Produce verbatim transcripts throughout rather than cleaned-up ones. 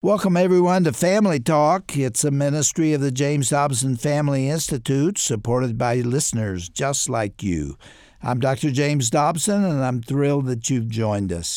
Welcome, everyone, to Family Talk. It's a ministry of the James Dobson Family Institute, supported by listeners just like you. I'm Doctor James Dobson, and I'm thrilled that you've joined us.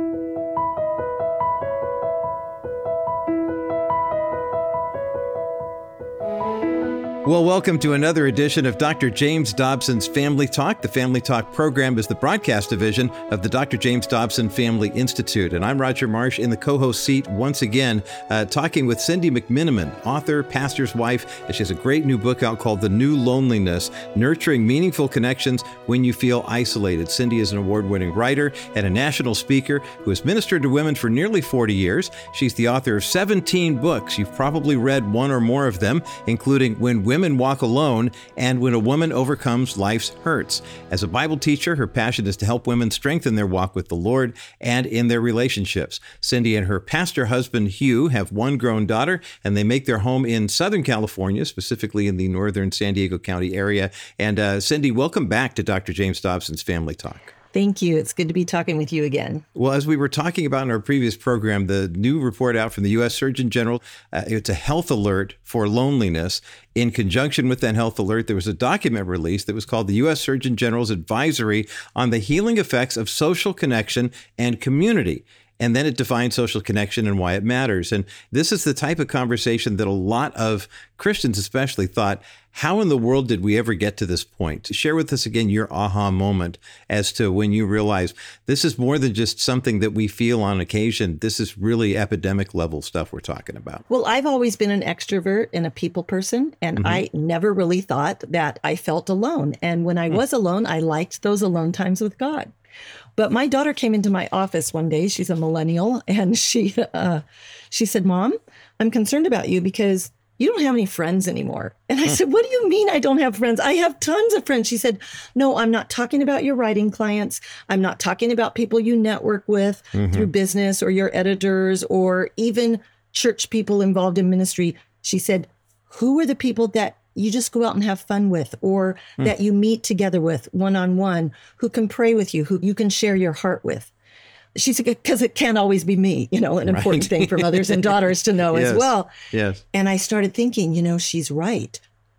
Well, welcome to another edition of Doctor James Dobson's Family Talk. The Family Talk program is the broadcast division of the Doctor James Dobson Family Institute. And I'm Roger Marsh in the co-host seat once again, uh, talking with Cindy McMiniman, author, pastor's wife. She has a great new book out called The New Loneliness, Nurturing Meaningful Connections When You Feel Isolated. Cindy is an award-winning writer and a national speaker who has ministered to women for nearly forty years. She's the author of seventeen books. You've probably read one or more of them, including When Women Women Walk Alone and When a Woman Overcomes Life's Hurts. As a Bible teacher, her passion is to help women strengthen their walk with the Lord and in their relationships. Cindy and her pastor husband, Hugh, have one grown daughter, and they make their home in Southern California, specifically in the northern San Diego County area. And uh, Cindy, welcome back to Doctor James Dobson's Family Talk. Thank you. It's good to be talking with you again. Well, as we were talking about in our previous program, the new report out from the U S Surgeon General, uh, it's a health alert for loneliness. In conjunction with that health alert, there was a document released that was called the U S Surgeon General's Advisory on the Healing Effects of Social Connection and Community. And then it defines social connection and why it matters. And this is the type of conversation that a lot of Christians especially thought, how in the world did we ever get to this point? Share with us again your aha moment as to when you realize this is more than just something that we feel on occasion. This is really epidemic level stuff we're talking about. Well, I've always been an extrovert and a people person, and mm-hmm. I never really thought that I felt alone. And when I mm-hmm. was alone, I liked those alone times with God. But my daughter came into my office one day. She's a millennial, and she uh, she said, "Mom, I'm concerned about you because you don't have any friends anymore." And I said, "What do you mean I don't have friends? I have tons of friends." She said, "No, I'm not talking about your writing clients. I'm not talking about people you network with mm-hmm. through business or your editors or even church people involved in ministry." She said, "Who are the people that you just go out and have fun with, or mm. that you meet together with one-on-one, who can pray with you, who you can share your heart with?" She said, because it can't always be me, you know, an right. important thing for mothers and daughters to know yes. as well. Yes. And I started thinking, you know, she's right.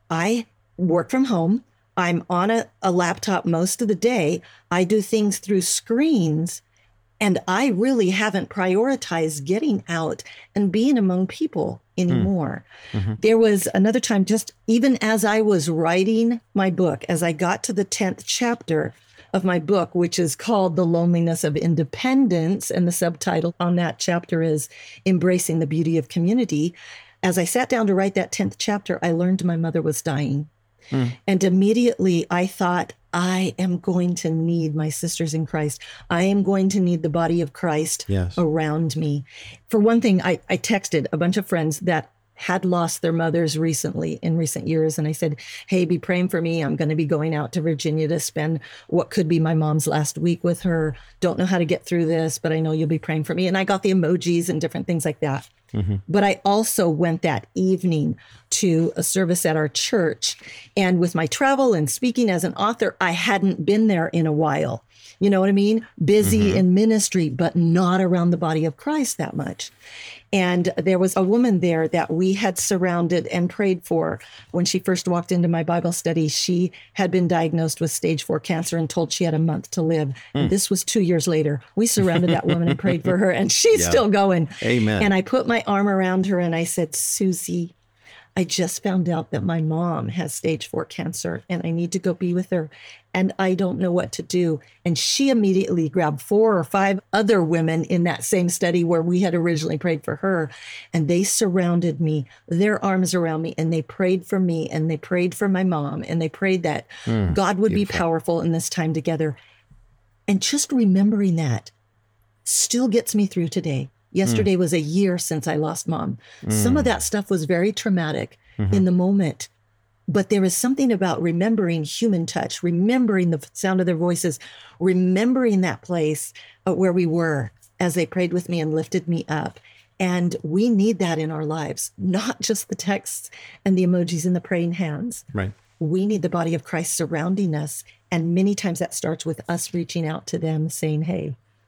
I work from home. I'm on a, a laptop most of the day. I do things through screens. And I really haven't prioritized getting out and being among people anymore. Mm-hmm. There was another time, just even as I was writing my book, as I got to the tenth chapter of my book, which is called The Loneliness of Independence, and the subtitle on that chapter is Embracing the Beauty of Community. As I sat down to write that tenth chapter, I learned my mother was dying. Mm. And immediately I thought, I am going to need my sisters in Christ. I am going to need the body of Christ yes. around me. For one thing, I, I texted a bunch of friends that had lost their mothers recently in recent years. And I said, hey, be praying for me. I'm going to be going out to Virginia to spend what could be my mom's last week with her. Don't know how to get through this, but I know you'll be praying for me. And I got the emojis and different things like that. Mm-hmm. But I also went that evening to a service at our church. And with my travel and speaking as an author, I hadn't been there in a while. You know what I mean? Busy mm-hmm. in ministry, but not around the body of Christ that much. And there was a woman there that we had surrounded and prayed for. When she first walked into my Bible study, she had been diagnosed with stage four cancer and told she had a month to live. Mm. And this was two years later. We surrounded that woman and prayed for her, and she's yeah. still going. Amen. And I put my arm around her and I said, Susie, I just found out that my mom has stage four cancer and I need to go be with her. And I don't know what to do. And she immediately grabbed four or five other women in that same study where we had originally prayed for her. And they surrounded me, their arms around me, and they prayed for me, and they prayed for my mom, and they prayed that mm, God would beautiful. be powerful in this time together. And just remembering that still gets me through today. Yesterday mm. was a year since I lost mom. Mm. Some of that stuff was very traumatic mm-hmm. in the moment. But there is something about remembering human touch, remembering the sound of their voices, remembering that place where we were as they prayed with me and lifted me up. And we need that in our lives, not just the texts and the emojis and the praying hands. Right. We need the body of Christ surrounding us. And many times that starts with us reaching out to them saying, hey,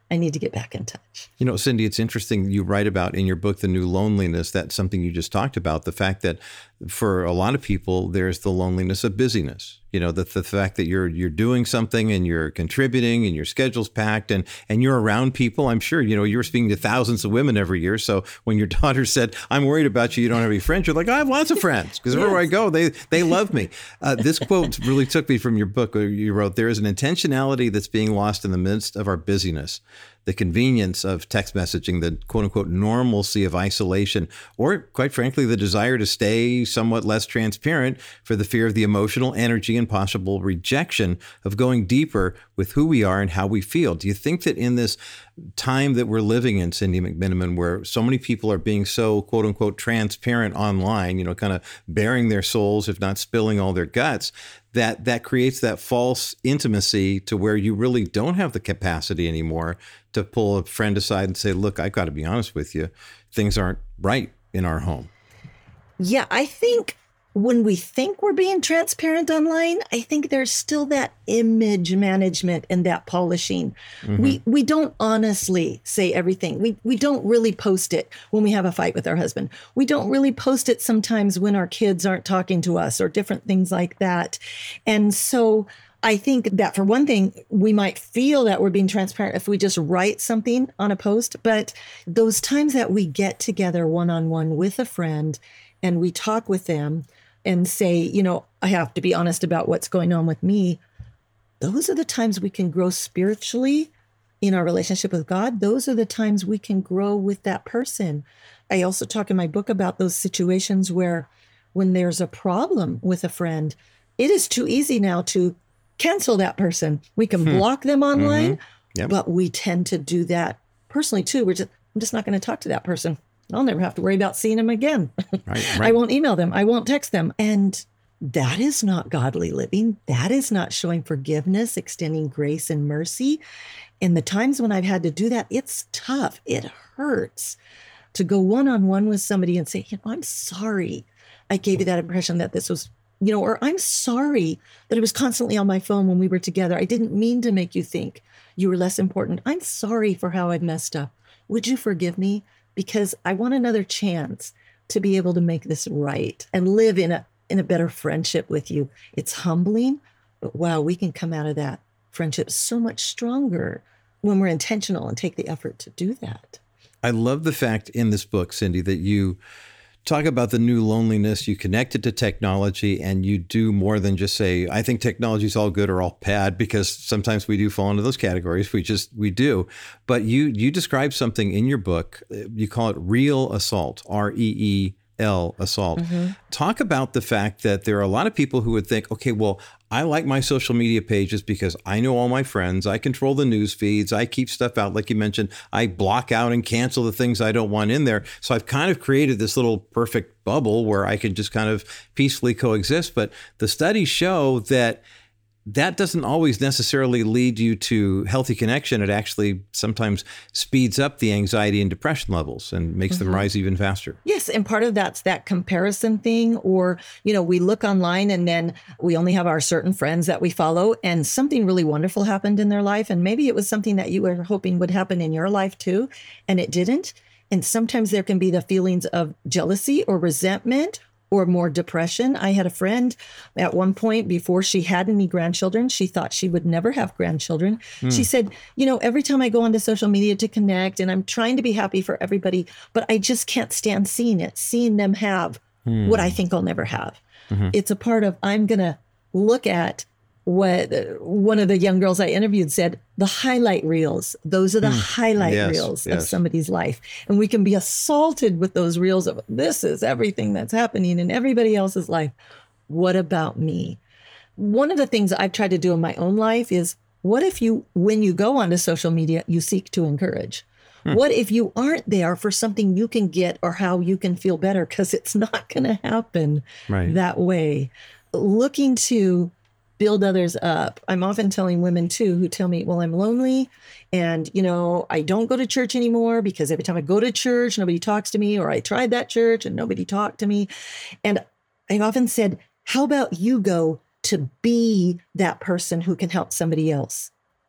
I need to get back in touch. You know, Cindy, it's interesting. You write about in your book, The New Loneliness, that's something you just talked about, the fact that for a lot of people, there's the loneliness of busyness. You know, the, the fact that you're you're doing something and you're contributing and your schedule's packed and, and you're around people. I'm sure, you know, you're speaking to thousands of women every year. So when your daughter said, I'm worried about you, you don't have any friends, you're like, I have lots of friends because yes. everywhere I go, they, they love me. Uh, this quote really took me from your book where you wrote, there is an intentionality that's being lost in the midst of our busyness. The convenience of text messaging, the quote unquote normalcy of isolation, or quite frankly, the desire to stay somewhat less transparent for the fear of the emotional energy and possible rejection of going deeper with who we are and how we feel. Do you think that in this time that we're living in, Cindy McMenamin, where so many people are being so quote unquote transparent online, you know, kind of bearing their souls, if not spilling all their guts, that that creates that false intimacy to where you really don't have the capacity anymore to pull a friend aside and say, look, I've got to be honest with you. Things aren't right in our home. Yeah, I think when we think we're being transparent online, I think there's still that image management and that polishing. Mm-hmm. We we don't honestly say everything. We we don't really post it when we have a fight with our husband. We don't really post it sometimes when our kids aren't talking to us or different things like that. And so I think that for one thing, we might feel that we're being transparent if we just write something on a post. But those times that we get together one-on-one with a friend and we talk with them and say, you know, I have to be honest about what's going on with me. Those are the times we can grow spiritually in our relationship with God. Those are the times we can grow with that person. I also talk in my book about those situations where when there's a problem with a friend, it is too easy now to cancel that person. We can hmm. block them online, mm-hmm. yep. but we tend to do that personally too. We're just, I'm just not going to talk to that person. I'll never have to worry about seeing them again. Right, right. I won't email them. I won't text them. And that is not godly living. That is not showing forgiveness, extending grace and mercy. And the times when I've had to do that, it's tough. It hurts to go one-on-one with somebody and say, you know, I'm sorry I gave you that impression that this was, you know, or I'm sorry that it was constantly on my phone when we were together. I didn't mean to make you think you were less important. I'm sorry for how I've messed up. Would you forgive me? Because I want another chance to be able to make this right and live in a in a better friendship with you. It's humbling, but wow, we can come out of that friendship so much stronger when we're intentional and take the effort to do that. I love the fact in this book, Cindy, that you talk about the new loneliness, you connect it to technology, and you do more than just say, I think technology is all good or all bad, because sometimes we do fall into those categories. We just, we do. But you you describe something in your book, you call it real assault, R E E L, assault. Mm-hmm. Talk about the fact that there are a lot of people who would think, okay, well, I like my social media pages because I know all my friends. I control the news feeds. I keep stuff out. Like you mentioned, I block out and cancel the things I don't want in there. So I've kind of created this little perfect bubble where I can just kind of peacefully coexist. But the studies show that that doesn't always necessarily lead you to healthy connection. It actually sometimes speeds up the anxiety and depression levels and makes mm-hmm. them rise even faster. Yes. And part of that's that comparison thing, or, you know, we look online and then we only have our certain friends that we follow and something really wonderful happened in their life. And maybe it was something that you were hoping would happen in your life too, and it didn't. And sometimes there can be the feelings of jealousy or resentment or more depression. I had a friend at one point, before she had any grandchildren, she thought she would never have grandchildren. Mm. She said, you know, every time I go onto social media to connect and I'm trying to be happy for everybody, but I just can't stand seeing it, seeing them have mm. what I think I'll never have. Mm-hmm. It's a part of, I'm going to look at what one of the young girls I interviewed said, the highlight reels. Those are the mm. highlight yes, reels yes. of somebody's life. And we can be assaulted with those reels of, this is everything that's happening in everybody else's life. What about me? One of the things I've tried to do in my own life is, what if you, when you go onto social media, you seek to encourage? Hmm. What if you aren't there for something you can get or how you can feel better? Because it's not going to happen right. that way. Looking to build others up. I'm often telling women too, who tell me, well, I'm lonely and, you know, I don't go to church anymore because every time I go to church, nobody talks to me, or I tried that church and nobody talked to me. And I've often said, how about you go to be that person who can help somebody else?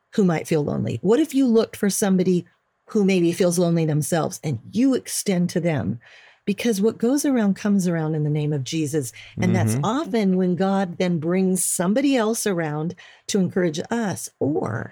who might feel lonely? What if you looked for somebody who maybe feels lonely themselves and you extend to them? Because what goes around comes around in the name of Jesus. And mm-hmm. that's often when God then brings somebody else around to encourage us or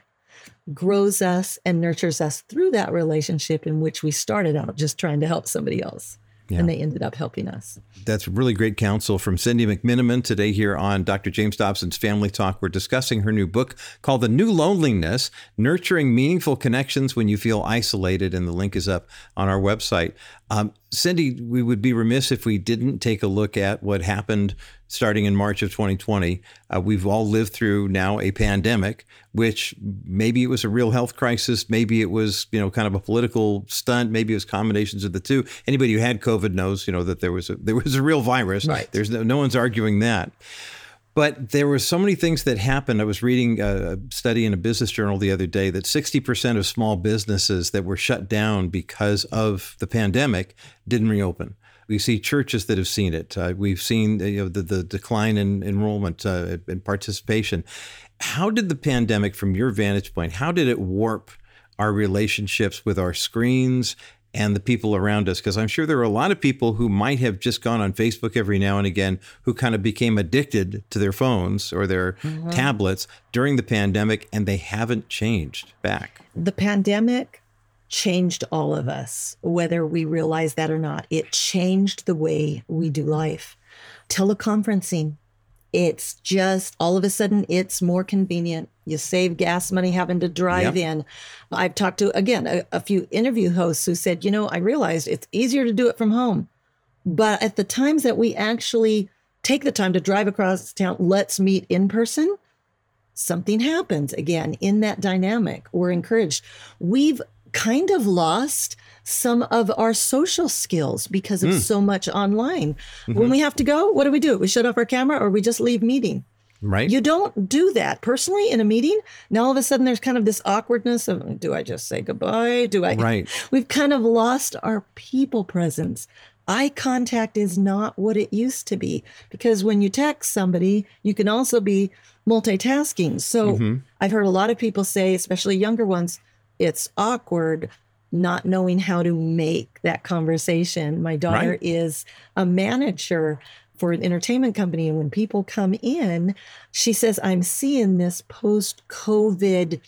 grows us and nurtures us through that relationship in which we started out just trying to help somebody else. Yeah. And they ended up helping us. That's really great counsel from Cindy McMiniman today here on Doctor James Dobson's Family Talk. We're discussing her new book called The New Loneliness, Nurturing Meaningful Connections When You Feel Isolated. And the link is up on our website. Um, Cindy, we would be remiss if we didn't take a look at what happened starting in March of twenty twenty. Uh, we've all lived through now a pandemic, which maybe it was a real health crisis. Maybe it was, you know, kind of a political stunt. Maybe it was combinations of the two. Anybody who had COVID knows, you know, that there was a, there was a real virus. Right. There's no, no one's arguing that. But there were so many things that happened. I was reading a study in a business journal the other day that sixty percent of small businesses that were shut down because of the pandemic didn't reopen. We see churches that have seen it. Uh, we've seen you know, the, the decline in enrollment uh, and participation. How did the pandemic, from your vantage point, how did it warp our relationships with our screens and the people around us? Because I'm sure there are a lot of people who might have just gone on Facebook every now and again who kind of became addicted to their phones or their mm-hmm. tablets during the pandemic, and they haven't changed back. The pandemic changed all of us, whether we realize that or not. It changed the way we do life. Teleconferencing, it's just all of a sudden it's more convenient. You save gas money having to drive yep. in. I've talked to, again, a, a few interview hosts who said, you know, I realized it's easier to do it from home. But at the times that we actually take the time to drive across town, let's meet in person, something happens again in that dynamic. We're encouraged. We've kind of lost some of our social skills because of mm. so much online. Mm-hmm. When we have to go, what do we do? We shut off our camera or we just leave meeting. Right. You don't do that personally in a meeting. Now all of a sudden there's kind of this awkwardness of, do I just say goodbye? Do I? Right. We've kind of lost our people presence. Eye contact is not what it used to be, because when you text somebody, you can also be multitasking. So mm-hmm. I've heard a lot of people say, especially younger ones, it's awkward not knowing how to make that conversation. My daughter right. is a manager for an entertainment company. And when people come in, she says, I'm seeing this post-COVID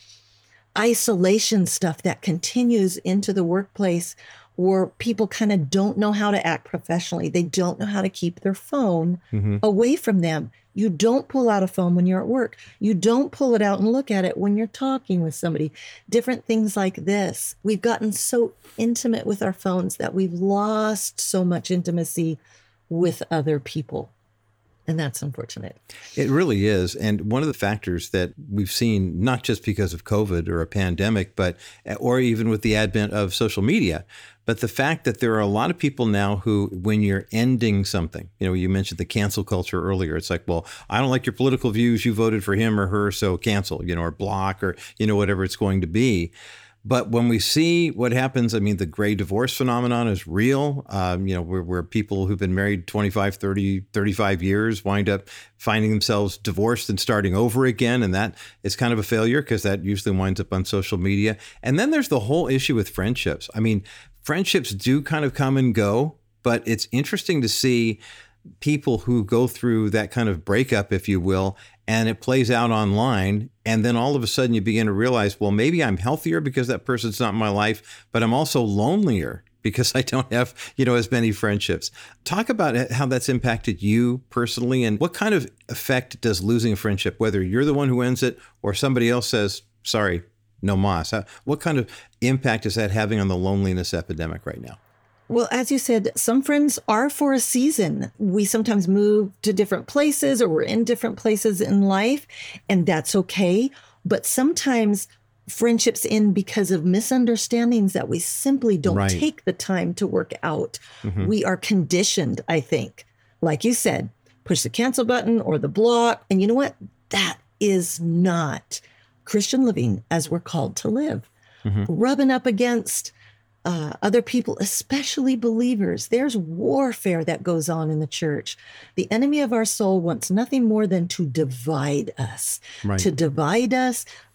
isolation stuff that continues into the workplace where people kind of don't know how to act professionally. They don't know how to keep their phone mm-hmm. away from them. You don't pull out a phone when you're at work. You don't pull it out and look at it when you're talking with somebody. Different things like this. We've gotten so intimate with our phones that we've lost so much intimacy with other people. And that's unfortunate. It really is. And one of the factors that we've seen, not just because of COVID or a pandemic, but or even with the advent of social media, but the fact that there are a lot of people now who, when you're ending something, you know, you mentioned the cancel culture earlier. It's like, well, I don't like your political views. You voted for him or her, so cancel, you know, or block, or, you know, whatever it's going to be. But when we see what happens, I mean, the gray divorce phenomenon is real, um, you know, where, where people who've been married twenty-five, thirty, thirty-five years wind up finding themselves divorced and starting over again. And that is kind of a failure because that usually winds up on social media. And then there's the whole issue with friendships. I mean, friendships do kind of come and go, but it's interesting to see people who go through that kind of breakup, if you will, and it plays out online. And then all of a sudden you begin to realize, well, maybe I'm healthier because that person's not in my life, but I'm also lonelier because I don't have, you know, as many friendships. Talk about how that's impacted you personally, and what kind of effect does losing a friendship, whether you're the one who ends it or somebody else says, sorry, no mas. What kind of impact is that having on the loneliness epidemic right now? Well, as you said, some friends are for a season. We sometimes move to different places or we're in different places in life, and that's okay. But sometimes friendships end because of misunderstandings that we simply don't right. take the time to work out. Mm-hmm. We are conditioned, I think, like you said, push the cancel button or the block. And you know what? That is not Christian living as we're called to live. Mm-hmm. Rubbing up against Uh, other people, especially believers. There's warfare that goes on in the church. The enemy of our soul wants nothing more than to divide us, right. to divide us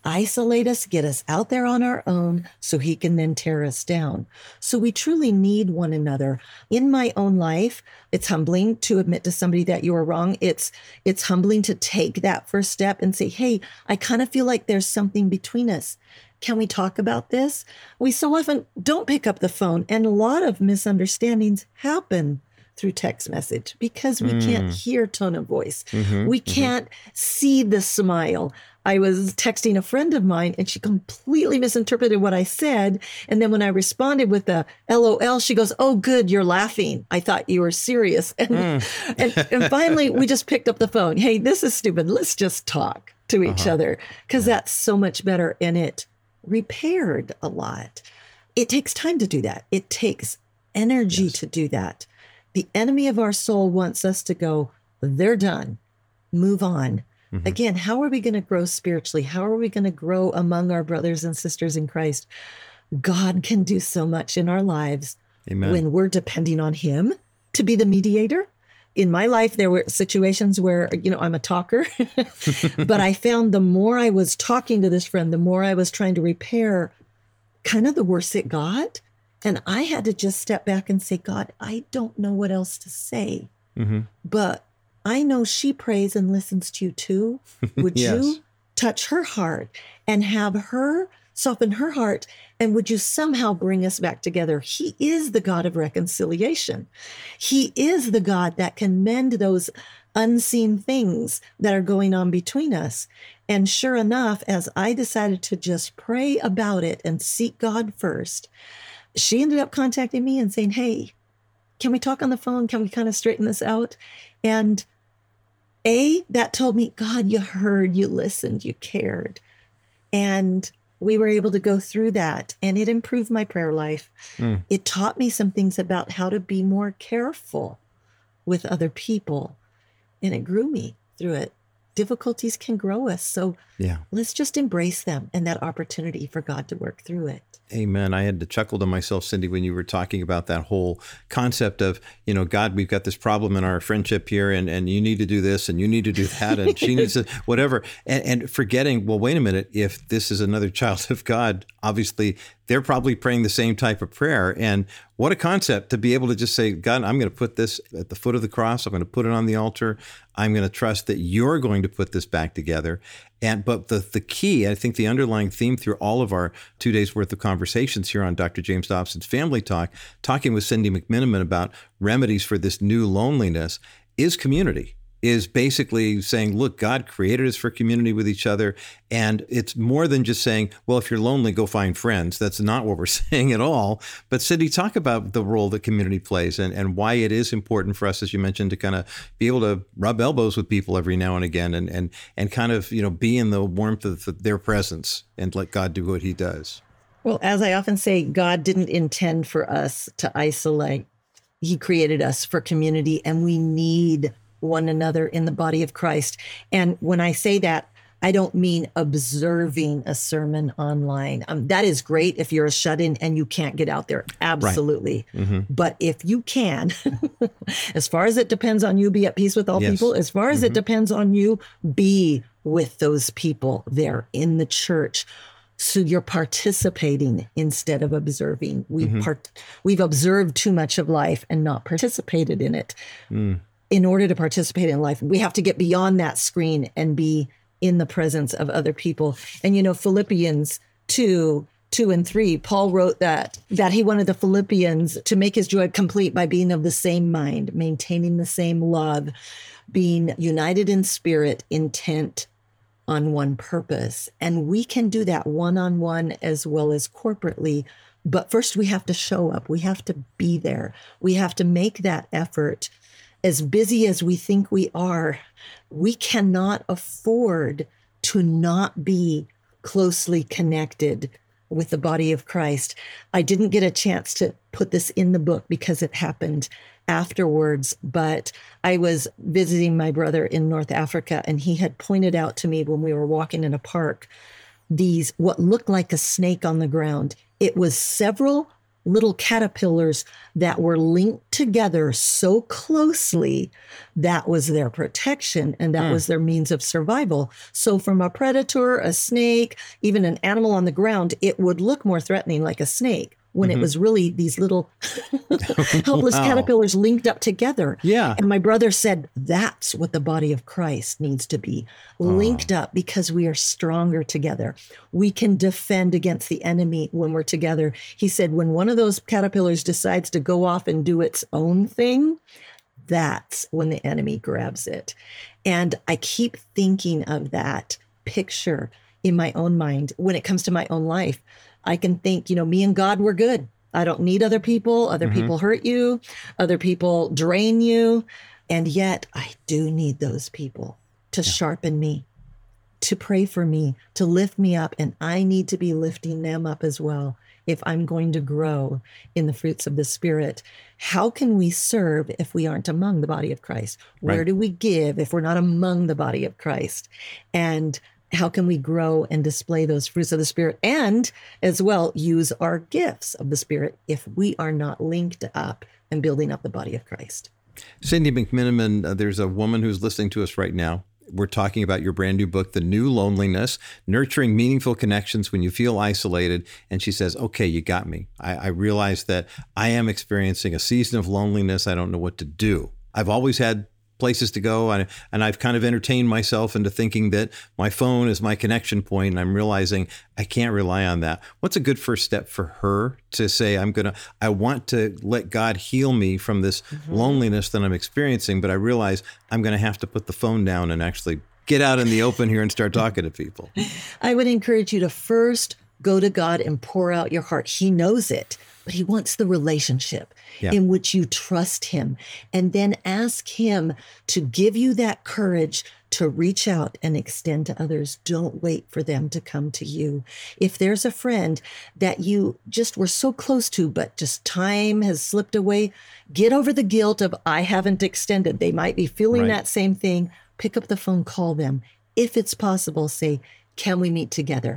isolate us, get us out there on our own so he can then tear us down. So we truly need one another. In my own life, it's humbling to admit to somebody that you are wrong. It's it's humbling to take that first step and say, hey, I kind of feel like there's something between us. Can we talk about this? We so often don't pick up the phone, and a lot of misunderstandings happen through text message because we mm. can't hear tone of voice. Mm-hmm, we can't mm-hmm. see the smile. I was texting a friend of mine and she completely misinterpreted what I said. And then when I responded with the L O L, she goes, oh, good, you're laughing. I thought you were serious. And, mm. and, and finally, we just picked up the phone. Hey, this is stupid. Let's just talk to each uh-huh. other because yeah. that's so much better. And it repaired a lot. It takes time to do that. It takes energy yes. to do that. The enemy of our soul wants us to go, they're done, move on. Mm-hmm. Again, how are we going to grow spiritually? How are we going to grow among our brothers and sisters in Christ? God can do so much in our lives Amen. When we're depending on him to be the mediator. In my life, there were situations where, you know, I'm a talker, but I found the more I was talking to this friend, the more I was trying to repair, kind of the worse it got. And I had to just step back and say, God, I don't know what else to say, mm-hmm. but I know she prays and listens to you too. Would yes. you touch her heart and have her soften her heart? And would you somehow bring us back together? He is the God of reconciliation. He is the God that can mend those unseen things that are going on between us. And sure enough, as I decided to just pray about it and seek God first, she ended up contacting me and saying, hey, can we talk on the phone? Can we kind of straighten this out? And A, that told me, God, you heard, you listened, you cared. And we were able to go through that, and it improved my prayer life. Mm. It taught me some things about how to be more careful with other people, and it grew me through it. Difficulties can grow us. So yeah. let's just embrace them and that opportunity for God to work through it. Amen. I had to chuckle to myself, Cindy, when you were talking about that whole concept of, you know, God, we've got this problem in our friendship here, and, and you need to do this and you need to do that, and she needs to, whatever. And, and forgetting, well, wait a minute, if this is another child of God, obviously they're probably praying the same type of prayer. And what a concept to be able to just say, God, I'm going to put this at the foot of the cross. I'm going to put it on the altar. I'm going to trust that you're going to put this back together. And but the the key, I think the underlying theme through all of our two days worth of conversations here on Doctor James Dobson's Family Talk, talking with Cindy McMenamin about remedies for this new loneliness, is community. Is basically saying, look, God created us for community with each other. And it's more than just saying, well, if you're lonely, go find friends. That's not what we're saying at all. But Cindy, talk about the role that community plays and, and why it is important for us, as you mentioned, to kind of be able to rub elbows with people every now and again and and and kind of, you know, be in the warmth of their presence and let God do what he does. Well, as I often say, God didn't intend for us to isolate. He created us for community, and we need one another in the body of Christ. And when I say that, I don't mean observing a sermon online. Um, that is great if you're a shut-in and you can't get out there. Absolutely. Right. Mm-hmm. But if you can, as far as it depends on you, be at peace with all yes. people. As far as mm-hmm. it depends on you, be with those people there in the church. So you're participating instead of observing. We've, mm-hmm. part- we've observed too much of life and not participated in it. Mm. In order to participate in life, we have to get beyond that screen and be in the presence of other people. And, you know, Philippians two, two and three, Paul wrote that, that he wanted the Philippians to make his joy complete by being of the same mind, maintaining the same love, being united in spirit, intent on one purpose. And we can do that one-on-one as well as corporately. But first we have to show up. We have to be there. We have to make that effort. As busy as we think we are, we cannot afford to not be closely connected with the body of Christ. I didn't get a chance to put this in the book because it happened afterwards, but I was visiting my brother in North Africa, and he had pointed out to me when we were walking in a park, these, what looked like a snake on the ground. It was several little caterpillars that were linked together so closely. That was their protection, and that mm. was their means of survival. So from a predator, a snake, even an animal on the ground, it would look more threatening like a snake, when mm-hmm. it was really these little helpless wow. caterpillars linked up together. Yeah. And my brother said, that's what the body of Christ needs to be, linked oh. up, because we are stronger together. We can defend against the enemy when we're together. He said, when one of those caterpillars decides to go off and do its own thing, that's when the enemy grabs it. And I keep thinking of that picture in my own mind when it comes to my own life. I can think, you know, me and God, we're good. I don't need other people. Other mm-hmm. people hurt you. Other people drain you. And yet I do need those people to yeah. sharpen me, to pray for me, to lift me up. And I need to be lifting them up as well if I'm going to grow in the fruits of the Spirit. How can we serve if we aren't among the body of Christ? Where right. do we give if we're not among the body of Christ? And how can we grow and display those fruits of the Spirit, and as well use our gifts of the Spirit if we are not linked up and building up the body of Christ? Cindy McMenamin, uh, there's a woman who's listening to us right now. We're talking about your brand new book, The New Loneliness, Nurturing Meaningful Connections When You Feel Isolated. And she says, okay, you got me. I, I realize that I am experiencing a season of loneliness. I don't know what to do. I've always had places to go. And, and I've kind of entertained myself into thinking that my phone is my connection point. And I'm realizing I can't rely on that. What's a good first step for her to say, I'm going to, I want to let God heal me from this mm-hmm. loneliness that I'm experiencing, but I realize I'm going to have to put the phone down and actually get out in the open here and start talking to people? I would encourage you to first go to God and pour out your heart. He knows it, but he wants the relationship yeah. in which you trust him. And then ask him to give you that courage to reach out and extend to others. Don't wait for them to come to you. If there's a friend that you just were so close to, but just time has slipped away, get over the guilt of I haven't extended. They might be feeling right. that same thing. Pick up the phone, call them. If it's possible, say, can we meet together?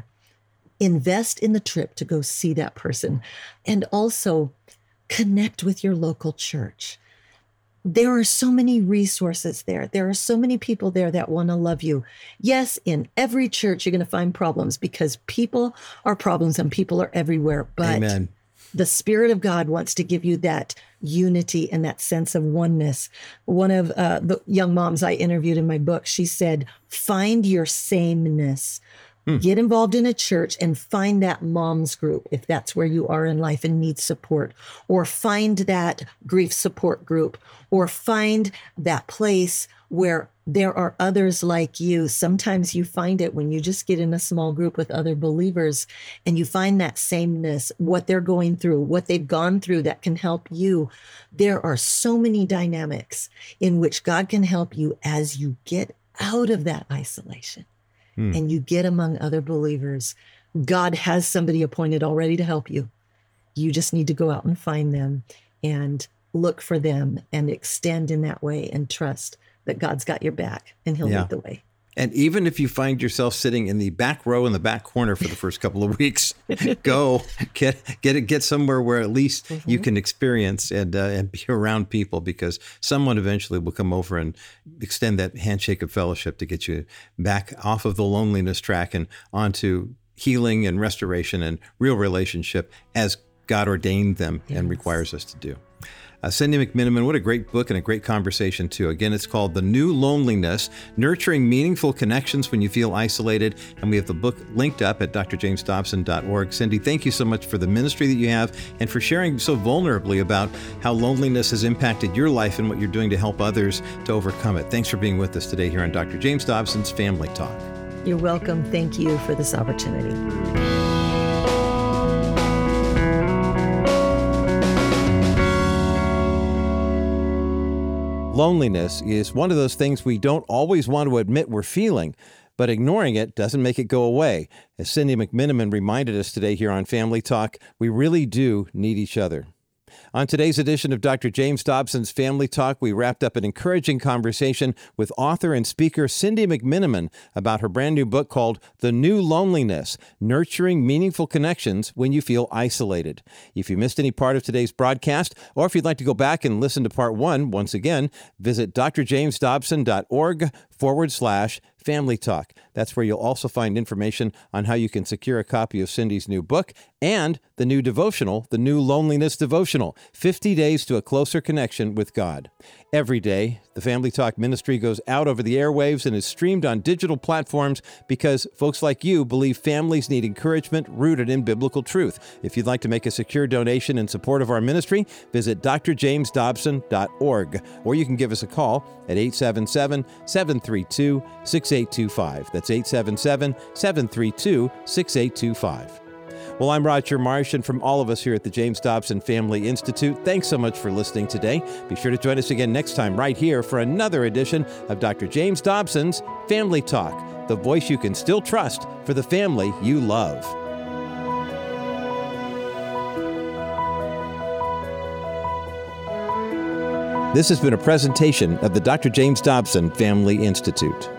Invest in the trip to go see that person, and also connect with your local church. There are so many resources there. There are so many people there that want to love you. Yes, in every church, you're going to find problems because people are problems and people are everywhere. But Amen. The Spirit of God wants to give you that unity and that sense of oneness. One of uh, the young moms I interviewed in my book, she said, find your sameness. Hmm. Get involved in a church and find that mom's group, if that's where you are in life and need support, or find that grief support group, or find that place where there are others like you. Sometimes you find it when you just get in a small group with other believers and you find that sameness, what they're going through, what they've gone through that can help you. There are so many dynamics in which God can help you as you get out of that isolation. Hmm. And you get among other believers. God has somebody appointed already to help you. You just need to go out and find them and look for them and extend in that way and trust that God's got your back and he'll yeah. lead the way. And even if you find yourself sitting in the back row in the back corner for the first couple of weeks, go get get it get somewhere where at least mm-hmm. you can experience and uh, and be around people, because someone eventually will come over and extend that handshake of fellowship to get you back off of the loneliness track and onto healing and restoration and real relationship as God ordained them yes. and requires us to do. Uh, Cindy McMenamin, what a great book and a great conversation, too. Again, it's called The New Loneliness, Nurturing Meaningful Connections When You Feel Isolated. And we have the book linked up at d r james dobson dot org. Cindy, thank you so much for the ministry that you have and for sharing so vulnerably about how loneliness has impacted your life and what you're doing to help others to overcome it. Thanks for being with us today here on Doctor James Dobson's Family Talk. You're welcome. Thank you for this opportunity. Loneliness is one of those things we don't always want to admit we're feeling, but ignoring it doesn't make it go away. As Cindy McMenamin reminded us today here on Family Talk, we really do need each other. On today's edition of Doctor James Dobson's Family Talk, we wrapped up an encouraging conversation with author and speaker Cindy McMenamin about her brand new book called The New Loneliness, Nurturing Meaningful Connections When You Feel Isolated. If you missed any part of today's broadcast, or if you'd like to go back and listen to part one, once again, visit drjamesdobson.org forward slash Family Talk. That's where you'll also find information on how you can secure a copy of Cindy's new book and the new devotional, the New Loneliness Devotional, fifty days to a Closer Connection with God. Every day, the Family Talk ministry goes out over the airwaves and is streamed on digital platforms because folks like you believe families need encouragement rooted in biblical truth. If you'd like to make a secure donation in support of our ministry, visit d r james dobson dot org, or you can give us a call at eight seven seven, seven three two, six eight two five. That's eight seven seven, seven three two, six eight two five. Well, I'm Roger Marsh, and from all of us here at the James Dobson Family Institute, thanks so much for listening today. Be sure to join us again next time right here for another edition of Doctor James Dobson's Family Talk, the voice you can still trust for the family you love. This has been a presentation of the Doctor James Dobson Family Institute.